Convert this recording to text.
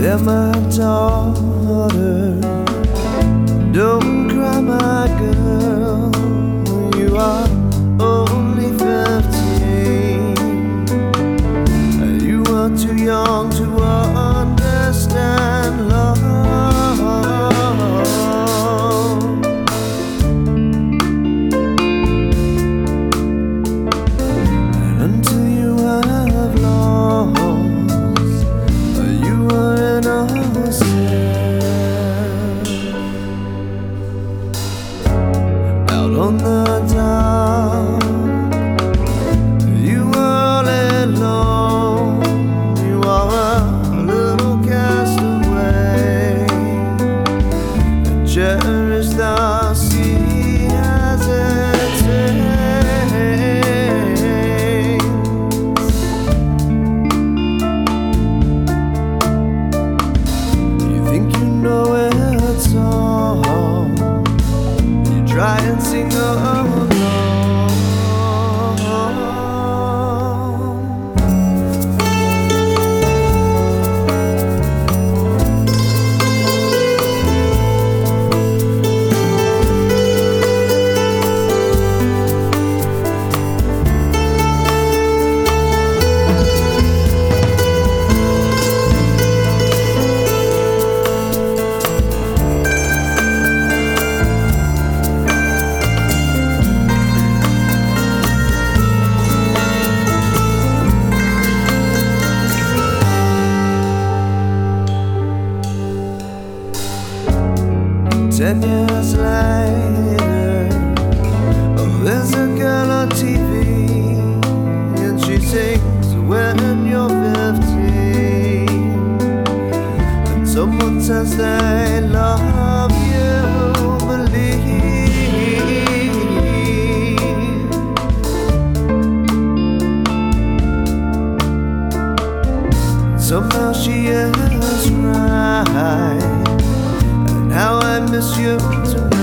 There, my daughter, don't cry, my girl. You are only 15, and you are too young to understand love. And until you have lost, you are innocent. Out on the dock, you are all alone. You are a little castaway, and cherish the sea as it takes. You think you know it's all, you try and sing along. 10 years later, oh, there's a girl on TV, and she sings when you're 15, and someone says they love you, believe. Somehow she is right. How I miss you tonight.